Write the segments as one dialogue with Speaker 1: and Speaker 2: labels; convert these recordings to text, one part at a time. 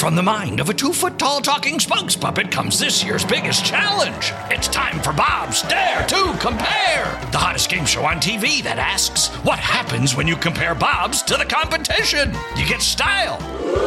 Speaker 1: from the mind of a 2-foot-tall talking spokes puppet comes this year's biggest challenge. It's time for Bob's Dare to Compare, the hottest game show on TV that asks, what happens when you compare Bobs to the competition? You get style.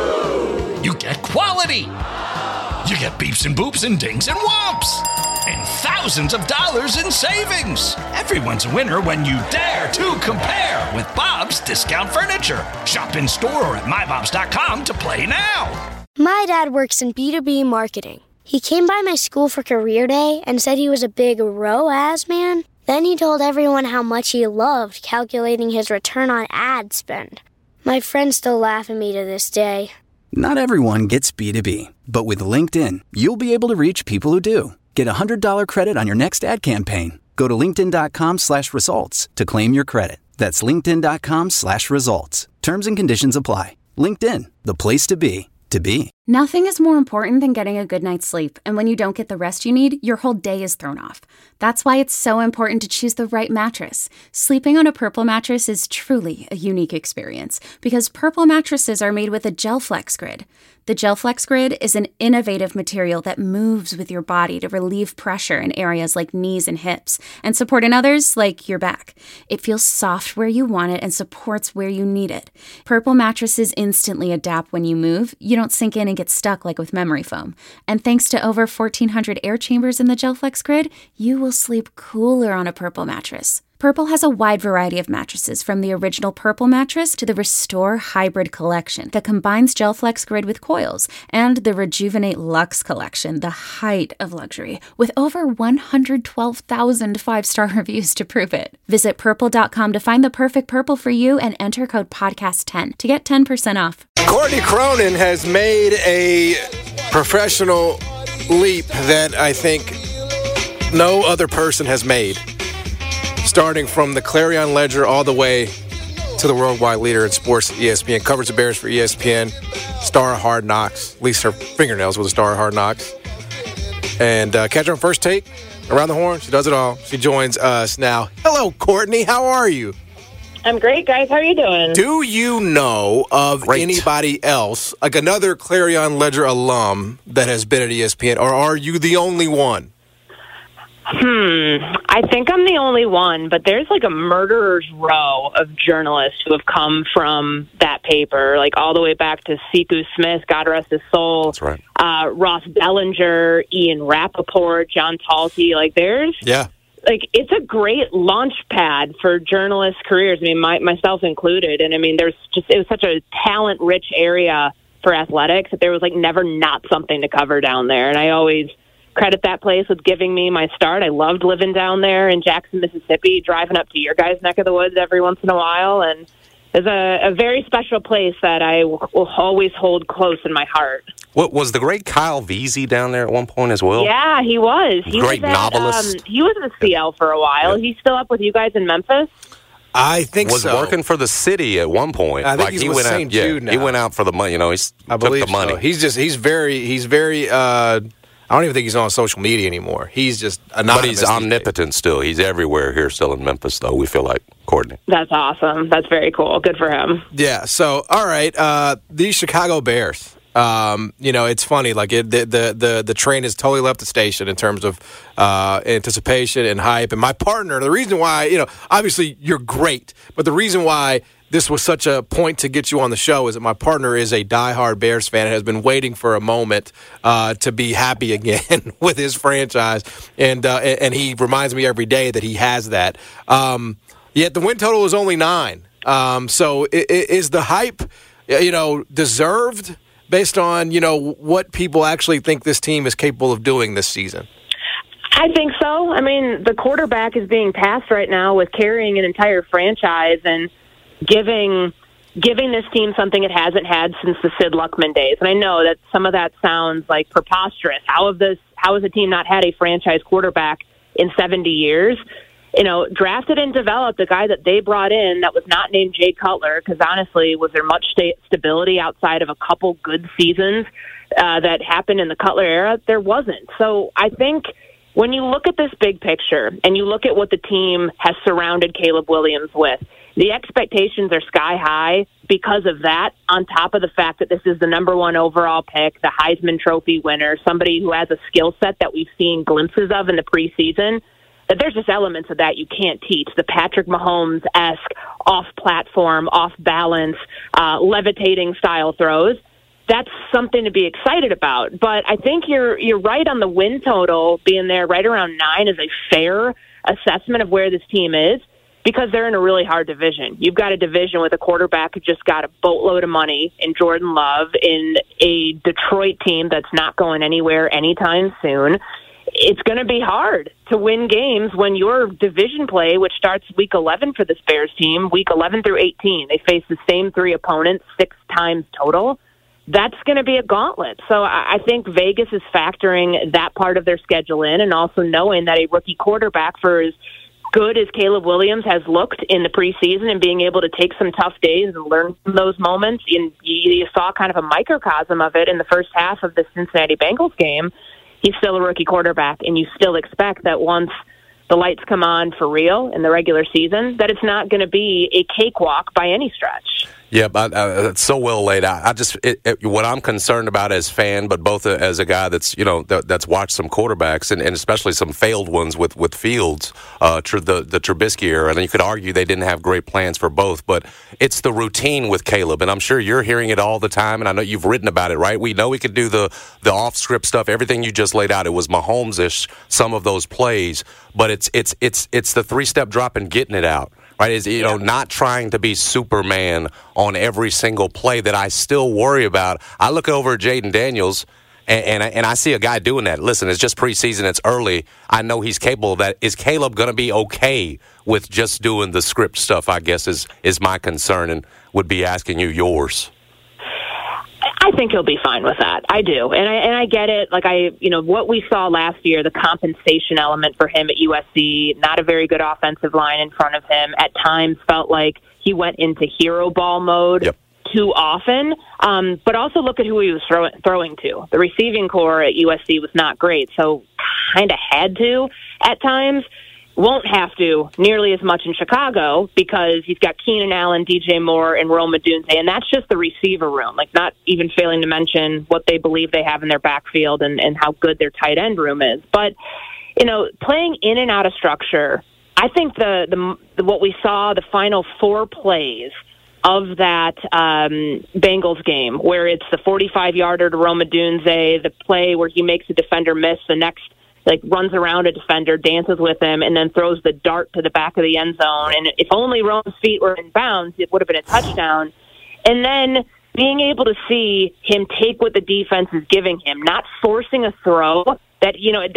Speaker 1: You get quality. You get beeps and boops and dings and whomps. And thousands of dollars in savings. Everyone's a winner when you dare to compare with Bob's Discount Furniture. Shop in store or at mybobs.com to play now.
Speaker 2: My dad works in B2B marketing. He came by my school for career day and said he was a big ROAS man. Then he told everyone how much he loved calculating his return on ad spend. My friends still laugh at me to this day.
Speaker 3: Not everyone gets B2B, but with LinkedIn, you'll be able to reach people who do. Get a $100 credit on your next ad campaign. Go to linkedin.com/results to claim your credit. That's linkedin.com/results. Terms and conditions apply. LinkedIn, the place to be, to be.
Speaker 4: Nothing is more important than getting a good night's sleep, and when you don't get the rest you need, your whole day is thrown off. That's why it's so important to choose the right mattress. Sleeping on a Purple mattress is truly a unique experience, because Purple mattresses are made with a GelFlex Grid. The GelFlex Grid is an innovative material that moves with your body to relieve pressure in areas like knees and hips, and support in others like your back. It feels soft where you want it and supports where you need it. Purple mattresses instantly adapt when you move. You don't sink in and get stuck like with memory foam. And thanks to over 1,400 air chambers in the GelFlex Grid, you will sleep cooler on a Purple mattress. Purple has a wide variety of mattresses, from the original Purple mattress to the Restore Hybrid collection that combines GelFlex Grid with coils, and the Rejuvenate Luxe collection, the height of luxury, with over 112,000 5-star reviews to prove it. Visit purple.com to find the perfect Purple for you and enter code podcast10 to get 10% off.
Speaker 5: Courtney Cronin has made a professional leap that I think no other person has made. Starting from the Clarion Ledger all the way to the worldwide leader in sports, ESPN. Covers the Bears for ESPN. Star of Hard Knocks. At least her fingernails were the star of Hard Knocks. And catch her on First Take, Around the Horn. She does it all. She joins us now. Hello, Courtney. How are you?
Speaker 6: I'm great, guys. How are you doing?
Speaker 5: Do you know of anybody else, like another Clarion Ledger alum that has been at ESPN, or are you the only one?
Speaker 6: I think I'm the only one, but there's like a murderer's row of journalists who have come from that paper, like all the way back to Siku Smith, God rest his soul.
Speaker 5: That's right.
Speaker 6: Ross Bellinger, Ian Rappaport, John Talty. Like it's a great launch pad for journalist careers. I mean, myself included. And I mean, it was such a talent-rich area for athletics that there was like never not something to cover down there. And I always credit that place with giving me my start. I loved living down there in Jackson, Mississippi, driving up to your guys' neck of the woods every once in a while. And it's a very special place that I will always hold close in my heart.
Speaker 7: What was the great Kyle Veazey down there at one point as well?
Speaker 6: Yeah, he was.
Speaker 7: Great novelist.
Speaker 6: He was at CL for a while. He's still up with you guys in Memphis?
Speaker 5: I think
Speaker 7: was working for the city at one point.
Speaker 5: I think he went out. St. Jude now.
Speaker 7: He went out for the money. You know, I believe the money.
Speaker 5: So. He's very. I don't even think he's on social media anymore. He's just anonymous.
Speaker 7: But he's omnipotent still. He's everywhere here still in Memphis, though, we feel like, Courtney.
Speaker 6: That's awesome. That's very cool. Good for him.
Speaker 5: Yeah. So, all right. These Chicago Bears, it's funny. Like, the train has totally left the station in terms of anticipation and hype. And my partner, the reason why, obviously you're great, but the reason why this was such a point to get you on the show is that my partner is a diehard Bears fan and has been waiting for a moment to be happy again with his franchise. And he reminds me every day that he has that. Yet the win total is only 9. So is the hype, deserved based on, what people actually think this team is capable of doing this season?
Speaker 6: I think so. I mean, the quarterback is being tasked right now with carrying an entire franchise and giving this team something it hasn't had since the Sid Luckman days. And I know that some of that sounds like preposterous. How has a team not had a franchise quarterback in 70 years? Drafted and developed a guy that they brought in that was not named Jay Cutler, because honestly, was there much stability outside of a couple good seasons that happened in the Cutler era? There wasn't. So I think when you look at this big picture and you look at what the team has surrounded Caleb Williams with, the expectations are sky high because of that, on top of the fact that this is the number 1 overall pick, the Heisman Trophy winner, somebody who has a skill set that we've seen glimpses of in the preseason, that there's just elements of that you can't teach. The Patrick Mahomes-esque off-platform, off-balance, levitating style throws. That's something to be excited about. But I think you're right on the win total being there right around 9 is a fair assessment of where this team is, because they're in a really hard division. You've got a division with a quarterback who just got a boatload of money in Jordan Love, in a Detroit team that's not going anywhere anytime soon. It's going to be hard to win games when your division play, which starts week 11 for this Bears team, week 11 through 18, they face the same 3 opponents 6 times total. That's going to be a gauntlet. So I think Vegas is factoring that part of their schedule in, and also knowing that a rookie quarterback, for as good as Caleb Williams has looked in the preseason and being able to take some tough days and learn from those moments, and you saw kind of a microcosm of it in the first half of the Cincinnati Bengals game. He's still a rookie quarterback, and you still expect that once the lights come on for real in the regular season, that it's not going to be a cakewalk by any stretch.
Speaker 7: Yeah, but it's so well laid out. What I'm concerned about as fan, but both as a guy that's that's watched some quarterbacks and especially some failed ones with Fields, the Trubisky era, and you could argue they didn't have great plans for both. But it's the routine with Caleb, and I'm sure you're hearing it all the time, and I know you've written about it, right? We know he could do the off script stuff, everything you just laid out. It was Mahomes-ish, some of those plays, but it's the 3-step drop and getting it out. Right, is not trying to be Superman on every single play that I still worry about. I look over at Jaden Daniels, and I see a guy doing that. Listen, it's just preseason, it's early. I know he's capable of that. Is Caleb going to be okay with just doing the script stuff, I guess, is my concern, and would be asking you yours.
Speaker 6: I think he'll be fine with that. I do. And I get it. Like, what we saw last year, the compensation element for him at USC, not a very good offensive line in front of him, at times felt like he went into hero ball mode too often. But also look at who he was throwing to. The receiving core at USC was not great, so kind of had to at times. Won't have to nearly as much in Chicago because he's got Keenan Allen, DJ Moore, and Rome Odunze, and that's just the receiver room, like not even failing to mention what they believe they have in their backfield and how good their tight end room is. But, playing in and out of structure, I think the what we saw, the final 4 plays of that Bengals game, where it's the 45-yarder to Rome Odunze, the play where he makes a defender miss, the next runs around a defender, dances with him, and then throws the dart to the back of the end zone. And if only Rome's feet were in bounds, it would have been a touchdown. And then being able to see him take what the defense is giving him, not forcing a throw. That's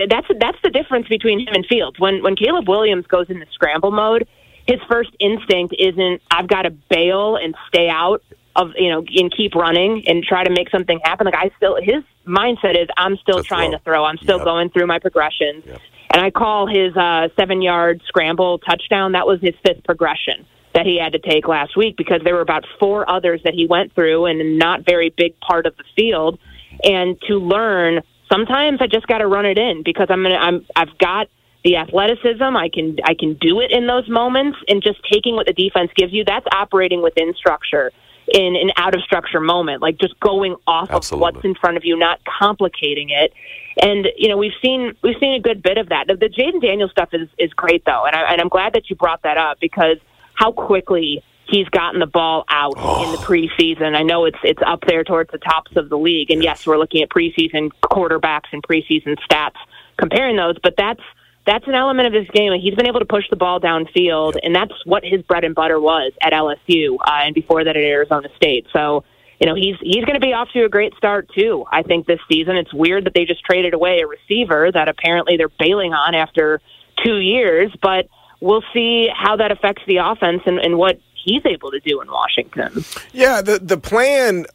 Speaker 6: the difference between him and Fields. When Caleb Williams goes into scramble mode, his first instinct isn't, I've got to bail and stay out of, and keep running and try to make something happen. His mindset is, I'm still trying to throw. I'm still going through my progressions. Yep. And I call his 7-yard scramble touchdown, that was his 5th progression that he had to take last week, because there were about 4 others that he went through in a not very big part of the field. And to learn, sometimes I just got to run it in because I've got the athleticism. I can do it in those moments, and just taking what the defense gives you, that's operating within structure. In an out-of-structure moment, like just going off of what's in front of you, not complicating it. And, we've seen a good bit of that. The Jaden Daniels stuff is great, though, and I'm glad that you brought that up, because how quickly he's gotten the ball out in the preseason. I know it's up there towards the tops of the league, and yes, we're looking at preseason quarterbacks and preseason stats, comparing those, but that's an element of this game. Like, he's been able to push the ball downfield, and that's what his bread and butter was at LSU, and before that at Arizona State. So, he's going to be off to a great start, too, I think, this season. It's weird that they just traded away a receiver that apparently they're bailing on after 2 years, but we'll see how that affects the offense and what he's able to do in Washington.
Speaker 5: Yeah, the plan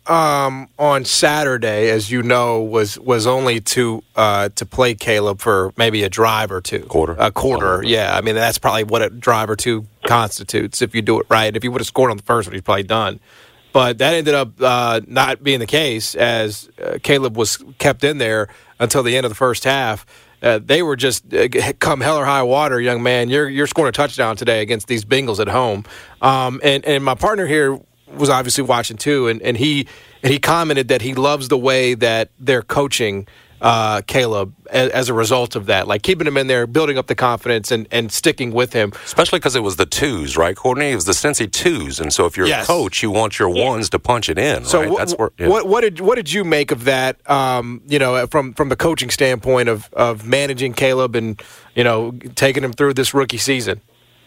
Speaker 5: on Saturday, as you know, was only to play Caleb for maybe a drive or two. A quarter, yeah. I mean, that's probably what a drive or two constitutes if you do it right. If he would have scored on the first one, he's probably done. But that ended up not being the case, as Caleb was kept in there until the end of the first half. They were just come hell or high water, young man. You're scoring a touchdown today against these Bengals at home. And my partner here was obviously watching too, and he commented that he loves the way that they're coaching Caleb as a result of that, like keeping him in there, building up the confidence, and sticking with him.
Speaker 7: Especially because it was the twos, right, Courtney? It was the Cincy twos, and so if you're a coach, you want your ones to punch it in.
Speaker 5: So
Speaker 7: right?
Speaker 5: what did you make of that? From the coaching standpoint of managing Caleb and taking him through this rookie season.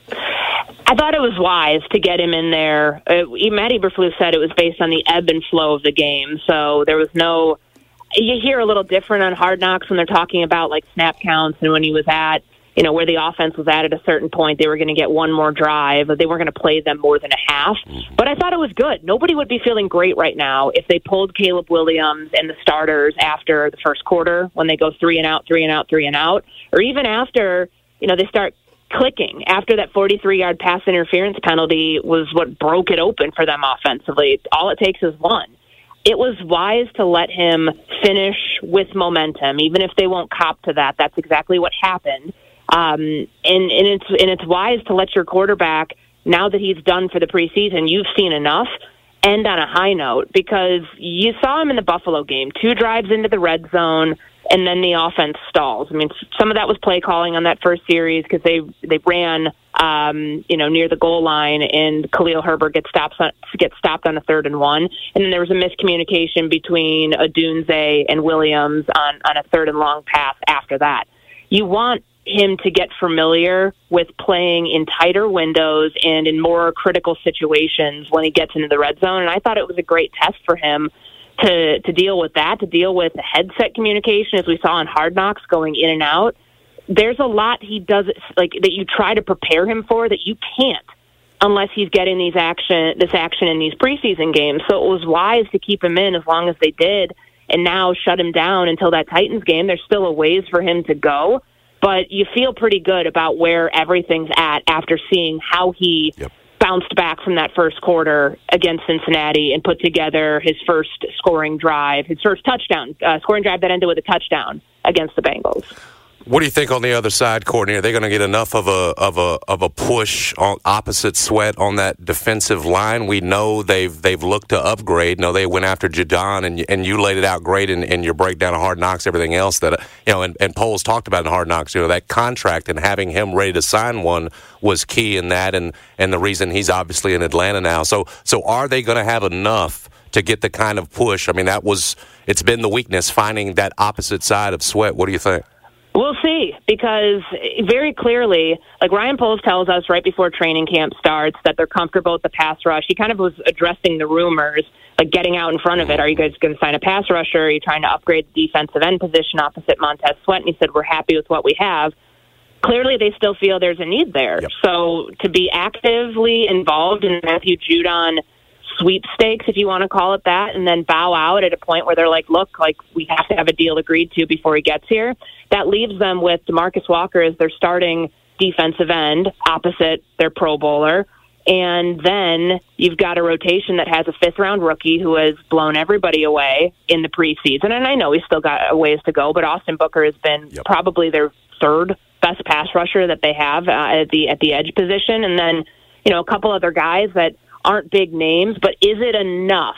Speaker 6: I thought it was wise to get him in there. Matt Eberflus said it was based on the ebb and flow of the game, so there was no. You hear a little different on Hard Knocks when they're talking about like snap counts and when he was at, where the offense was at a certain point, they were going to get one more drive. They weren't going to play them more than a half. But I thought it was good. Nobody would be feeling great right now if they pulled Caleb Williams and the starters after the first quarter when they go 3 and out, 3 and out, 3 and out, or even after, they start clicking after that 43-yard pass interference penalty was what broke it open for them offensively. All it takes is one. It was wise to let him finish with momentum, even if they won't cop to that. That's exactly what happened. And it's wise to let your quarterback, now that he's done for the preseason, you've seen enough, end on a high note, because you saw him in the Buffalo game, 2 drives into the red zone, and then the offense stalls. I mean, some of that was play calling on that first series because they ran, near the goal line, and Khalil Herbert gets stopped on a 3rd and 1, and then there was a miscommunication between Odunze and Williams on a 3rd and long pass after that. You want him to get familiar with playing in tighter windows and in more critical situations when he gets into the red zone, and I thought it was a great test for him to deal with that, to deal with the headset communication, as we saw in Hard Knocks, going in and out. There's a lot he does that you try to prepare him for that you can't unless he's getting this action in these preseason games. So it was wise to keep him in as long as they did, and now shut him down until that Titans game. There's still a ways for him to go, but you feel pretty good about where everything's at after seeing how he bounced back from that first quarter against Cincinnati and put together his first scoring drive, his first touchdown, scoring drive that ended with a touchdown against the Bengals.
Speaker 7: What do you think on the other side, Courtney? Are they going to get enough of a push on opposite Sweat on that defensive line? We know they've looked to upgrade. No, they went after Jadon, and you laid it out great in your breakdown of Hard Knocks, everything else that and Poles talked about in Hard Knocks. That contract and having him ready to sign one was key in that, and the reason he's obviously in Atlanta now. So are they going to have enough to get the kind of push? I mean, it's been the weakness, finding that opposite side of Sweat. What do you think?
Speaker 6: We'll see, because very clearly, like Ryan Poles tells us right before training camp starts, that they're comfortable with the pass rush. He kind of was addressing the rumors, like getting out in front of it. Are you guys going to sign a pass rusher? Are you trying to upgrade the defensive end position opposite Montez Sweat? And he said, we're happy with what we have. Clearly, they still feel there's a need there. Yep. So to be actively involved in Matthew Judon sweepstakes, if you want to call it that, and then bow out at a point where they're like, look, like we have to have a deal agreed to before he gets here. That leaves them with DeMarcus Walker as their starting defensive end opposite their Pro Bowler. And then you've got a rotation that has a 5th-round rookie who has blown everybody away in the preseason. And I know he's still got a ways to go, but Austin Booker has been probably their 3rd best pass rusher that they have at the edge position. And then, a couple other guys that aren't big names, but is it enough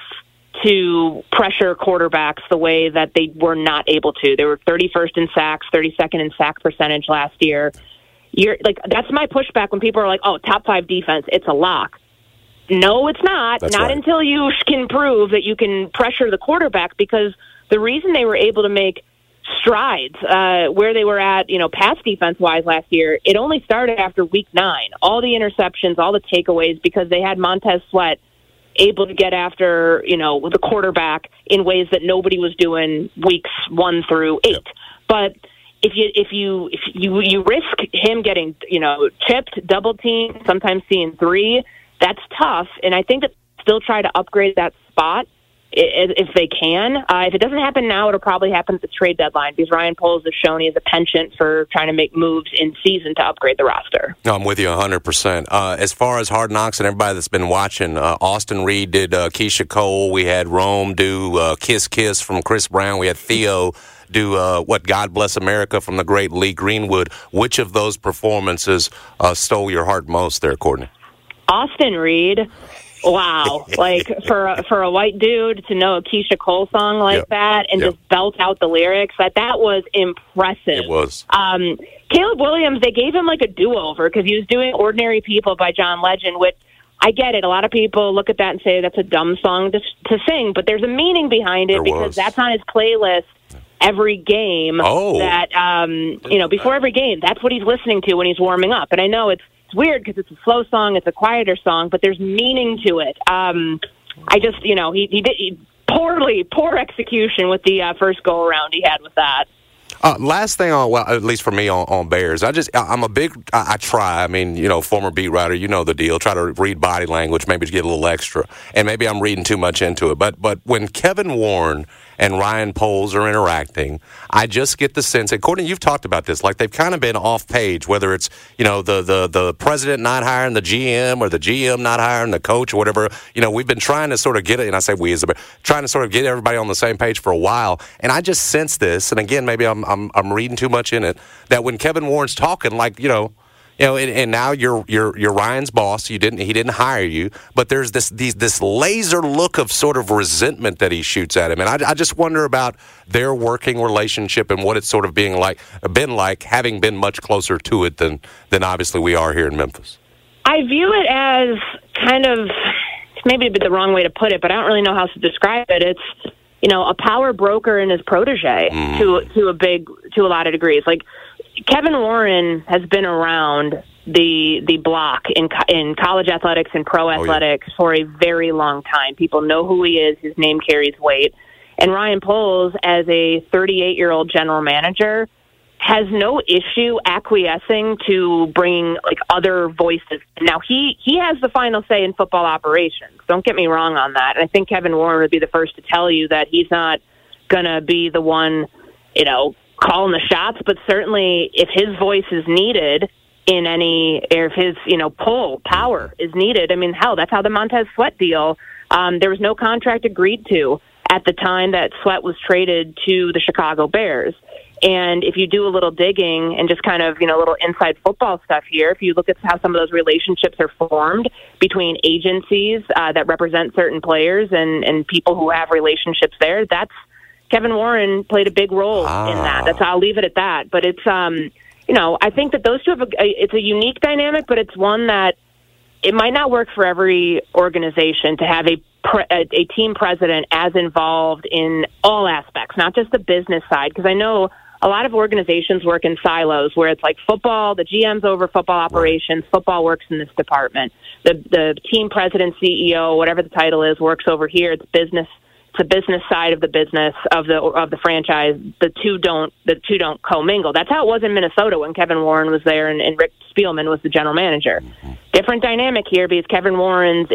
Speaker 6: to pressure quarterbacks the way that they were not able to? They were 31st in sacks, 32nd in sack percentage last year. That's my pushback when people are like, oh, top 5 defense, it's a lock. No, it's not.
Speaker 7: That's
Speaker 6: not
Speaker 7: right.
Speaker 6: Until you can prove that you can pressure the quarterback, because the reason they were able to make strides where they were at, pass defense-wise last year, it only started after week 9. All the interceptions, all the takeaways, because they had Montez Sweat able to get after, the quarterback in ways that nobody was doing weeks 1 through 8. Yep. But if you risk him getting, chipped, double teamed, sometimes seeing 3, that's tough. And I think that still try to upgrade that spot if they can. If it doesn't happen now, it'll probably happen at the trade deadline because Ryan Poles has shown he has a penchant for trying to make moves in season to upgrade the roster.
Speaker 7: No, I'm with you 100%. As far as Hard Knocks and everybody that's been watching, Austin Reed did Keisha Cole. We had Rome do Kiss Kiss from Chris Brown. We had Theo do God Bless America from the great Lee Greenwood. Which of those performances stole your heart most there, Courtney?
Speaker 6: Austin Reed. Wow. Like, for a white dude to know a Keisha Cole song like that and just belt out the lyrics, that was impressive.
Speaker 7: It was.
Speaker 6: Caleb Williams, they gave him like a do-over because he was doing Ordinary People by John Legend, which I get it. A lot of people look at that and say that's a dumb song to sing, but there's a meaning behind it because that's on his playlist every game. Before every game, that's what he's listening to when he's warming up. And I know it's weird because it's a slow song, it's a quieter song, but there's meaning to it. He did poor execution with the first go around he had with that.
Speaker 7: Last thing at least for me on Bears, I try. I mean, former beat writer, you know the deal. Try to read body language, maybe to get a little extra. And maybe I'm reading too much into it. But when Kevin Warren and Ryan Poles are interacting, I just get the sense, and Courtney, you've talked about this, like they've kind of been off page, whether it's, the president not hiring the GM or the GM not hiring the coach or whatever. We've been trying to sort of get it, and I say we trying to sort of get everybody on the same page for a while. And I just sense this, and again, maybe I'm reading too much in it, that when Kevin Warren's talking, like, and now you're Ryan's boss. He didn't hire you, but there's this laser look of sort of resentment that he shoots at him, and I just wonder about their working relationship and what it's sort of been like, having been much closer to it than obviously we are here in Memphis.
Speaker 6: I view it as kind of, maybe the wrong way to put it, but I don't really know how to describe it. It's a power broker and his protege to a lot of degrees. Like, Kevin Warren has been around the block in college athletics and pro athletics for a very long time. People know who he is. His name carries weight. And Ryan Poles, as a 38-year-old general manager, has no issue acquiescing to bringing other voices. Now, he has the final say in football operations. Don't get me wrong on that. And I think Kevin Warren would be the first to tell you that he's not going to be the one, calling the shots, but certainly if his voice is needed or if his, pull power is needed. I mean, hell, that's how the Montez Sweat deal, there was no contract agreed to at the time that Sweat was traded to the Chicago Bears. And if you do a little digging and just kind of, little inside football stuff here, if you look at how some of those relationships are formed between agencies that represent certain players and people who have relationships there, that's Kevin Warren played a big role in that. I'll leave it at that. But it's, I think that those two it's a unique dynamic, but it's one that it might not work for every organization to have a team president as involved in all aspects, not just the business side. Because I know a lot of organizations work in silos where it's like football, the GM's over football operations, football works in this department. The team president, CEO, whatever the title is, works over here. It's business. It's a business side of the business of the franchise. The two don't commingle. That's how it was in Minnesota when Kevin Warren was there and Rick Spielman was the general manager. Mm-hmm. Different dynamic here because Kevin Warren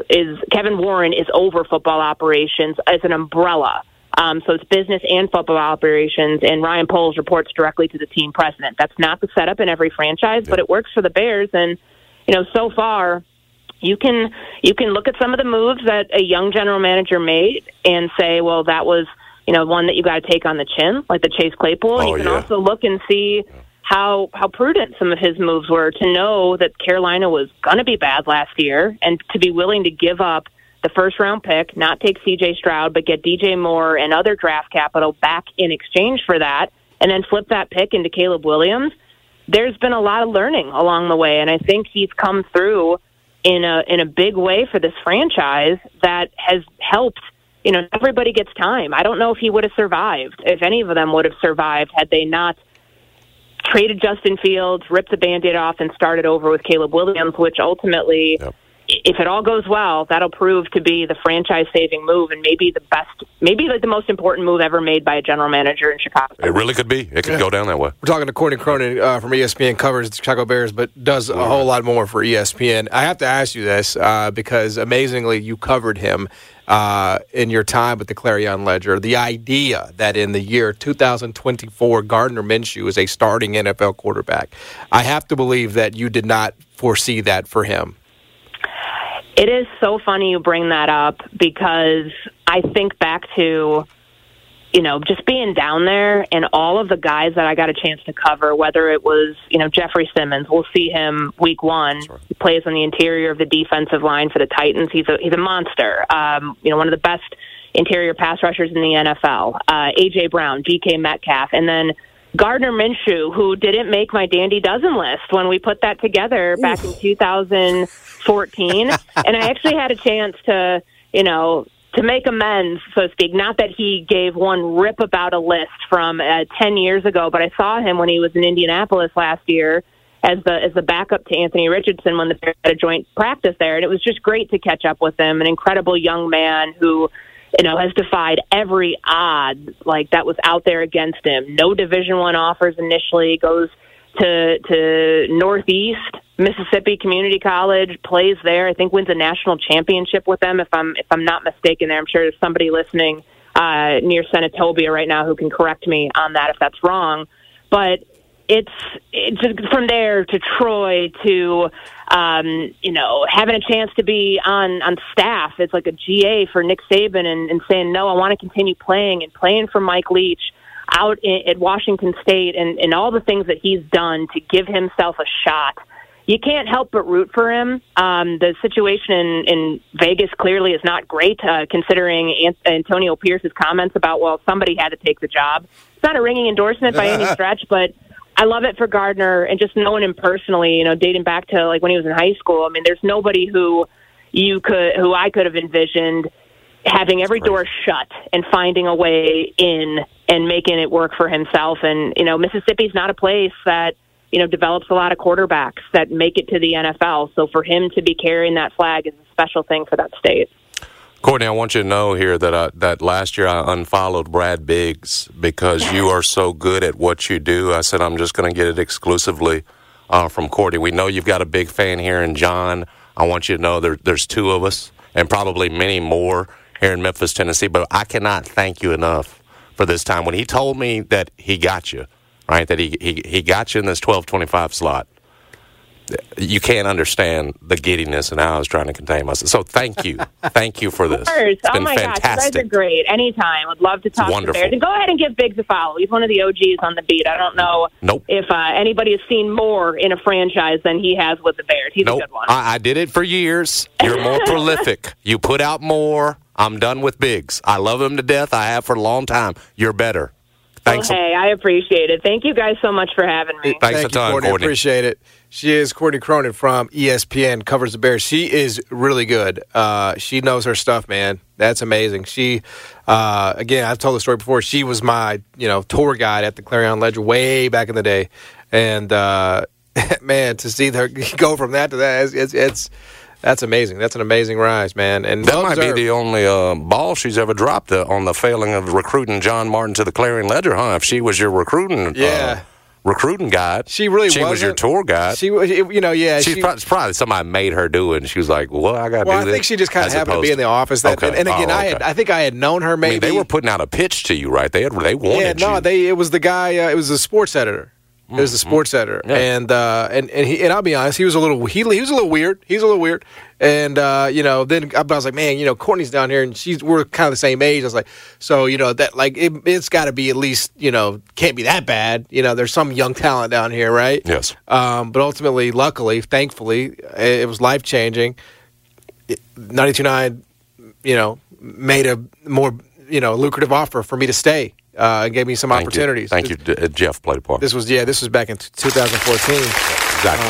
Speaker 6: is over football operations as an umbrella. So it's business and football operations, and Ryan Poles reports directly to the team president. That's not the setup in every franchise, but it works for the Bears. And so far, you can look at some of the moves that a young general manager made and say, well, that was one that you got to take on the chin, like the Chase Claypool. And you can also look and see how prudent some of his moves were to know that Carolina was going to be bad last year and to be willing to give up the first-round pick, not take C.J. Stroud, but get D.J. Moore and other draft capital back in exchange for that, and then flip that pick into Caleb Williams. There's been a lot of learning along the way, and I think he's come through in a big way for this franchise that has helped. Everybody gets time. I don't know if he would have survived, if any of them would have survived, had they not traded Justin Fields, ripped the Band-Aid off, and started over with Caleb Williams, which ultimately if it all goes well, that'll prove to be the franchise-saving move and maybe the best, maybe like the most important move ever made by a general manager in Chicago.
Speaker 7: It really could be. It could go down that way.
Speaker 5: We're talking to Courtney Cronin from ESPN, covers the Chicago Bears, but does a whole lot more for ESPN. I have to ask you this because amazingly you covered him in your time with the Clarion Ledger. The idea that in the year 2024, Gardner Minshew is a starting NFL quarterback. I have to believe that you did not foresee that for him.
Speaker 6: It is so funny you bring that up because I think back to, just being down there and all of the guys that I got a chance to cover, whether it was, Jeffrey Simmons, we'll see him week 1. Right. He plays on the interior of the defensive line for the Titans. He's a monster. One of the best interior pass rushers in the NFL. A.J. Brown, DK Metcalf, and then Gardner Minshew, who didn't make my Dandy Dozen list when we put that together back in 2014. And I actually had a chance to make amends, so to speak. Not that he gave one rip about a list from 10 years ago, but I saw him when he was in Indianapolis last year as the backup to Anthony Richardson when the Bears had a joint practice there. And it was just great to catch up with him, an incredible young man who has defied every odd that was out there against him. No Division I offers initially, goes to Northeast Mississippi Community College, plays there. I think wins a national championship with them. If I'm not mistaken, there. I'm sure there's somebody listening near Senatobia right now who can correct me on that if that's wrong. But it's just from there to Troy to having a chance to be on staff. It's like a GA for Nick Saban and saying, no, I want to continue playing and playing for Mike Leach out at Washington State and all the things that he's done to give himself a shot. You can't help but root for him. The situation in Vegas clearly is not great, considering Antonio Pierce's comments about, well, somebody had to take the job. It's not a ringing endorsement by any stretch, but I love it for Gardner and just knowing him personally, dating back to when he was in high school. I mean, there's nobody who I could have envisioned having every door shut and finding a way in and making it work for himself. And, Mississippi's not a place that, develops a lot of quarterbacks that make it to the NFL. So for him to be carrying that flag is a special thing for that state.
Speaker 7: Courtney, I want you to know here that last year I unfollowed Brad Biggs because you are so good at what you do. I said I'm just going to get it exclusively from Courtney. We know you've got a big fan here in John. I want you to know there's 2 of us and probably many more here in Memphis, Tennessee. But I cannot thank you enough for this time. When he told me that he got you, right, that he got you in this 12-25 slot, you can't understand the giddiness and how I was trying to contain myself. So thank you. Thank you for this. It's been fantastic.
Speaker 6: Gosh, you guys are great. Anytime. Would love to talk to Bears. And go ahead and give Biggs a follow. He's one of the OGs on the beat. I don't know if anybody has seen more in a franchise than he has with the Bears. He's a good one.
Speaker 7: I did it for years. You're more prolific. You put out more. I'm done with Biggs. I love him to death. I have for a long time. You're better. Thanks.
Speaker 6: Hey, I appreciate it. Thank you guys so much for having me.
Speaker 7: Thanks a ton, Courtney.
Speaker 5: Appreciate it. She is Courtney Cronin from ESPN, covers the Bears. She is really good. She knows her stuff, man. That's amazing. She, again, I've told the story before. She was my, tour guide at the Clarion Ledger way back in the day, and man, to see her go from that to that, that's amazing. That's an amazing rise, man. And
Speaker 7: that might be the only ball she's ever dropped on the failing of recruiting John Martin to the Clarion Ledger, huh? If she was your recruiting guide, she was your tour guide. It's probably somebody made her do it, and she was like, "Well, I got to do this."
Speaker 5: I think she just kind of happened to be in the office. And again, I think I had known her. Maybe
Speaker 7: they were putting out a pitch to you, right? They wanted you.
Speaker 5: It was the guy. It was the sports editor. It was the sports editor, and I'll be honest, he was a little weird. He's a little weird, and then I was like, man, Courtney's down here, and we're kind of the same age. I was like, so that it's got to be at least can't be that bad. There's some young talent down here, right?
Speaker 7: Yes.
Speaker 5: But ultimately, luckily, thankfully, it was life changing. 92.9, made a more lucrative offer for me to stay. Gave me some opportunities.
Speaker 7: Thank you. Jeff played a part.
Speaker 5: This was back in 2014.
Speaker 7: Exactly.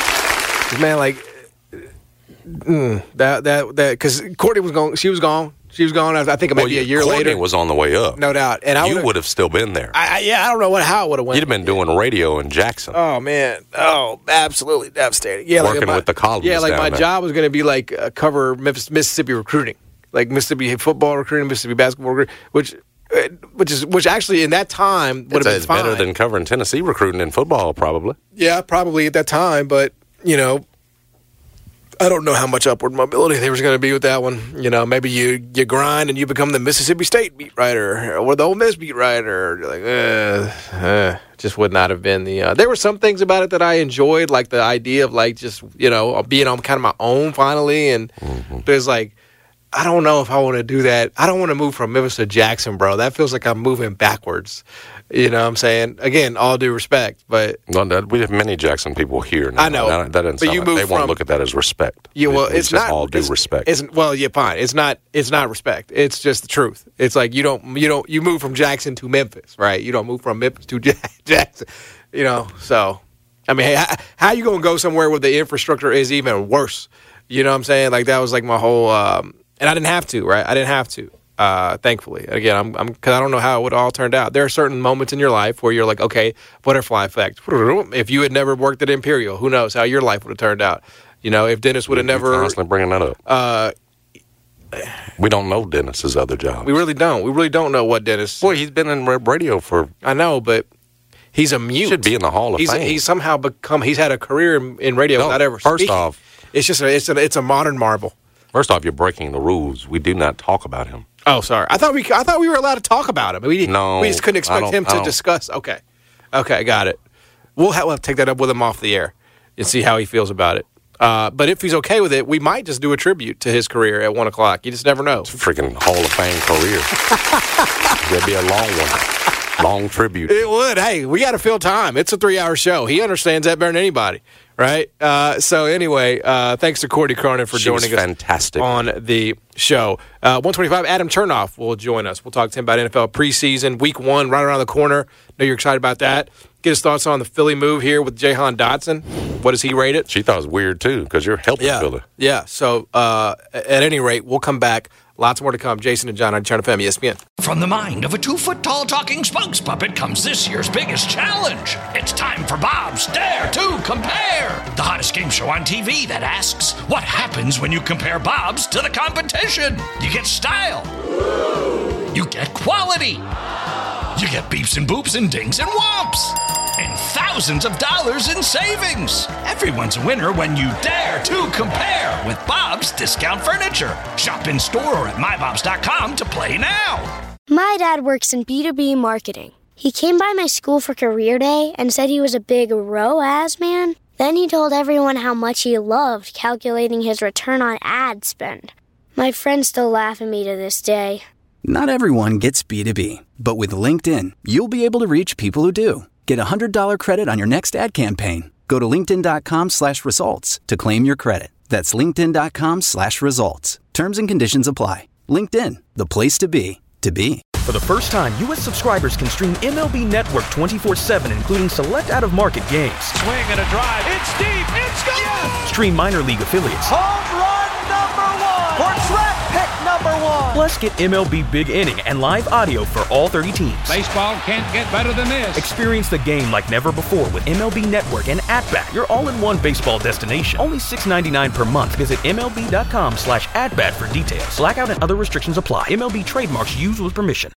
Speaker 5: Man, that because Courtney was gone. She was gone. She was gone, I think, maybe a year
Speaker 7: Courtney
Speaker 5: later.
Speaker 7: was on the way up.
Speaker 5: No doubt. And
Speaker 7: you would have still been there.
Speaker 5: I don't know how it would have went.
Speaker 7: You'd have been doing radio in Jackson.
Speaker 5: Oh, man. Oh, absolutely devastating. Yeah,
Speaker 7: working with the columnists.
Speaker 5: Yeah, like
Speaker 7: down
Speaker 5: my
Speaker 7: there.
Speaker 5: job was going to be like cover Mississippi recruiting, like Mississippi football recruiting, Mississippi basketball recruiting, which actually in that time would have been fine.
Speaker 7: Better than covering Tennessee recruiting in football, probably.
Speaker 5: Yeah, probably at that time, but I don't know how much upward mobility there was going to be with that one. Maybe you grind and you become the Mississippi State beat writer or the Ole Miss beat writer. You're like, just would not have been the. There were some things about it that I enjoyed, like the idea of like just being on kind of my own finally, and but it's like I don't know if I want to do that. I don't want to move from Memphis to Jackson, bro. That feels like I'm moving backwards. You know what I'm saying? Again, all due respect, but
Speaker 7: we have many Jackson people here now.
Speaker 5: I know.
Speaker 7: That doesn't sound like they won't look at that as respect.
Speaker 5: Yeah, well, it's
Speaker 7: just
Speaker 5: not
Speaker 7: all due respect.
Speaker 5: Fine. It's not respect. It's just the truth. It's like you move from Jackson to Memphis, right? You don't move from Memphis to Jackson. So I mean, hey, how you gonna go somewhere where the infrastructure is even worse? You know what I'm saying? Like that was like my whole, and I didn't have to, right? I didn't have to. Thankfully, again, because I don't know how it would all turned out. There are certain moments in your life where you're like, okay, butterfly effect. If you had never worked at Imperial, who knows how your life would have turned out? If Dennis would have never.
Speaker 7: You're constantly bringing that up. We don't know Dennis's other jobs.
Speaker 5: We really don't. We really don't know what Dennis.
Speaker 7: Boy, he's been in radio for.
Speaker 5: I know, but he's a mute.
Speaker 7: He should be in the Hall of Fame.
Speaker 5: He's somehow become. He's had a career in radio without ever.
Speaker 7: First
Speaker 5: speaking.
Speaker 7: off,
Speaker 5: it's just it's a modern marvel.
Speaker 7: First off, you're breaking the rules. We do not talk about him.
Speaker 5: Oh, sorry. I thought we were allowed to talk about him. We just couldn't expect him to discuss. Okay, got it. We'll take that up with him off the air and see how he feels about it. But if he's okay with it, we might just do a tribute to his career at 1 o'clock. You just never know.
Speaker 7: It's a freaking Hall of Fame career. There'd be a long one. Long tribute.
Speaker 5: It would. Hey, we got to fill time. It's a 3-hour show. He understands that better than anybody. Right? So anyway, thanks to Courtney Cronin for joining us
Speaker 7: fantastic.
Speaker 5: On the show. 125, Adam Chernoff will join us. We'll talk to him about NFL preseason, week 1, right around the corner. Know you're excited about that. Get his thoughts on the Philly move here with Jahan Dotson. What does he rate it?
Speaker 7: She thought it was weird, too, because you're helping Philly.
Speaker 5: Yeah, so at any rate, we'll come back. Lots more to come. Jason and John on Turn FM, ESPN.
Speaker 1: From the mind of a 2-foot-tall talking spokes puppet comes this year's biggest challenge. It's time for Bob's Dare to Compare, the hottest game show on TV that asks, what happens when you compare Bob's to the competition? You get style. You get quality. You get beeps and boops and dings and whomps. And thousands of dollars in savings. Everyone's a winner when you dare to compare with Bob's Discount Furniture. Shop in store or at mybobs.com to play now.
Speaker 2: My dad works in B2B marketing. He came by my school for career day and said he was a big ROAS man. Then he told everyone how much he loved calculating his return on ad spend. My friends still laugh at me to this day.
Speaker 3: Not everyone gets B2B, but with LinkedIn, you'll be able to reach people who do. Get a $100 credit on your next ad campaign. Go to linkedin.com/results to claim your credit. That's linkedin.com/results. Terms and conditions apply. LinkedIn, the place to be, to be.
Speaker 8: For the first time, U.S. subscribers can stream MLB Network 24/7, including select out-of-market games.
Speaker 9: Swing and a drive. It's deep. It's gone. Yes!
Speaker 8: Stream minor league affiliates.
Speaker 9: Home run number 1. For draft pick number 1.
Speaker 8: Plus, get MLB Big Inning and live audio for all 30 teams.
Speaker 9: Baseball can't get better than this.
Speaker 8: Experience the game like never before with MLB Network and At-Bat, your all-in-one baseball destination. Only $6.99 per month. Visit MLB.com/at-bat for details. Blackout and other restrictions apply. MLB trademarks used with permission.